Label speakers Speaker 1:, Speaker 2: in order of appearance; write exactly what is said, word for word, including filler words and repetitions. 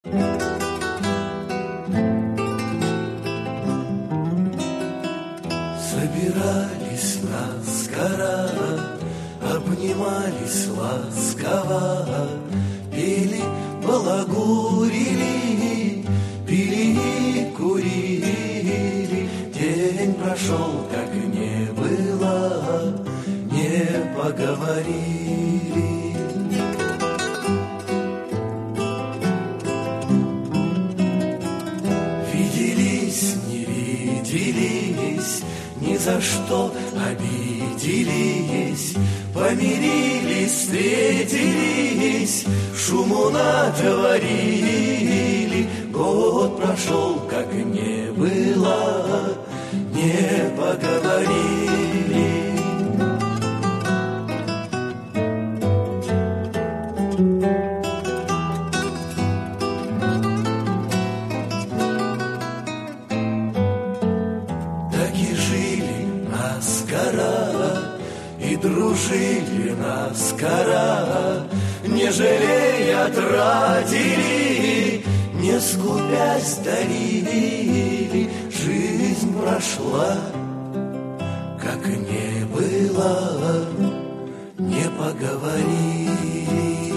Speaker 1: Собирались наскоро, обнимались ласково, пели, балагурили, пили и курили. День прошел, как не было, не поговорили. Виделись, не виделись, ни за что обиделись, помирились, встретились, шуму натворили. Год прошел, как не было, не поговорили. И дружили наскоро, не жалея тратили, не скупясь дарили. Жизнь прошла, как не было, не поговорили.